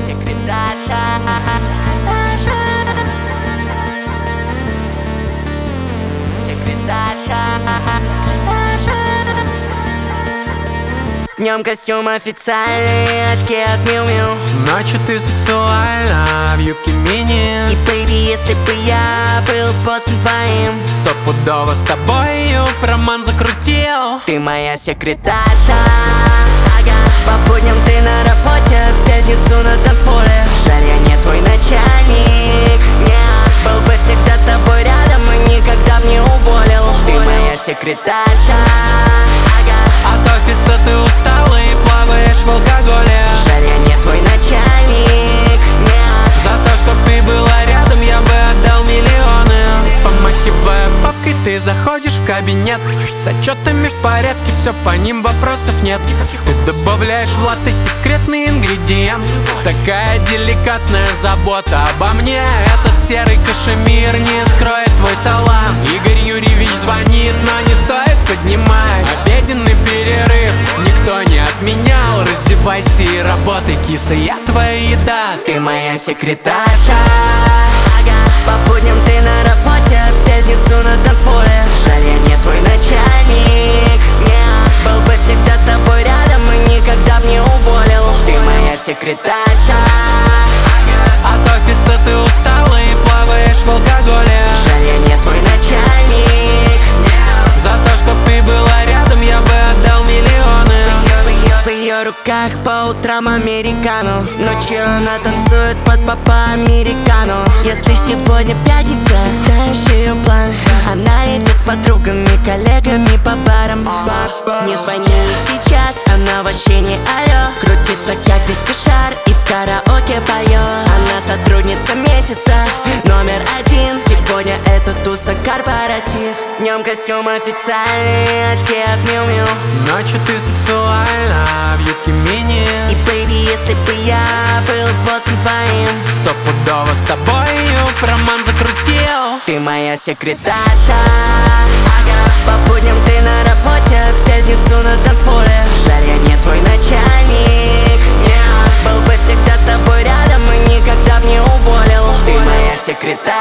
секретарша. Днем костюм официальный, очки от Miu Miu. Ночью ты сексуальна, в юбке мини. И, baby, если бы я был боссом твоим, Стопудово с тобою роман закрутил. ты моя секретарша. Ага. По будням ты на работе, в пятницу на танцполе. Жаль, я не твой начальник. Не, был бы всегда с тобой рядом и никогда б не уволил. Ты моя секретарша. От офиса ты устала и плаваешь в алкоголе. Жаль, я не твой начальник. Не. За то, что ты была рядом, я бы отдал миллионы. Помахивая папкой, ты заходишь в кабинет. С отчетами в порядке, все по ним, вопросов нет. Ты добавляешь в латте секретный ингредиент. Такая деликатная забота обо мне. Этот серый кашемир не скроет твой талант. Игорь Юрьевич звонит, но не стоит поднимать. Обеденный перерыв никто не отменял. Раздевайся и работай, киса, я твоя еда. Ты моя секретарша. По будням ты на работе, в пятницу на танцполе. Жаль, я не твой начальник. Не, был бы всегда с тобой рядом и никогда б не уволил. Ты моя секретарша. От офиса ты устала и плаваешь в алкоголе. Жаль, я не твой начальник. За то, что ты была рядом, я бы отдал миллионы. В ее руках по утрам американо. Ночью она танцует под папа американо. Если сегодня пятница, знаешь ее план. Она идет с подругами, коллегами по барам. Не звони ей сейчас, она вообще не алло. Крутится как дискошар и в караоке поет. Она сотрудница месяца, номер один. Сегодня это туса корпоратив. Днем костюм официальный, очки от Miu Miu. Ночью ты сексуальна, в юбке мини. И, baby, если бы я был боссом твоим, Стопудово с тобою роман закрутил. ты моя секретарша. По будням ты на работе, в пятницу на танцполе. Жаль, я не твой начальник. Не, был бы всегда с тобой рядом и никогда б не уволил. Ты моя секретарша.